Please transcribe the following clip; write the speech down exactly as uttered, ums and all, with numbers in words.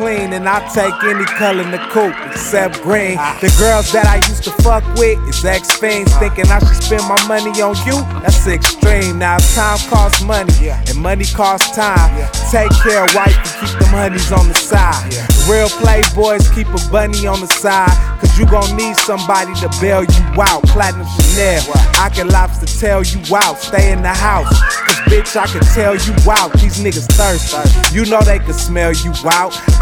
clean, and I take any color in the coupe except green. The girls that I used to fuck with is ex-fiends, thinking I should spend my money on you, that's extreme. Now time costs money, and money costs time. Take care of wife and keep them honeys on the side. Real playboys keep a bunny on the side, cause you gon' need somebody to bail you out. Platinum Chanel, I can lobster tail you out. Stay in the house, cause bitch I can tell you out. These niggas thirsty, you know they can smell you out.